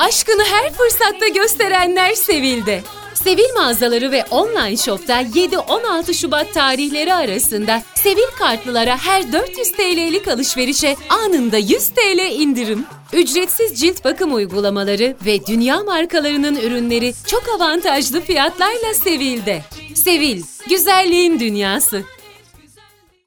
Aşkını her fırsatta gösterenler Sevil'de. Sevil mağazaları ve online shop'ta 7-16 Şubat tarihleri arasında Sevil kartlılara her 400 TL'lik alışverişe anında 100 TL indirim. Ücretsiz cilt bakım uygulamaları ve dünya markalarının ürünleri çok avantajlı fiyatlarla Sevil'de. Sevil, güzelliğin dünyası.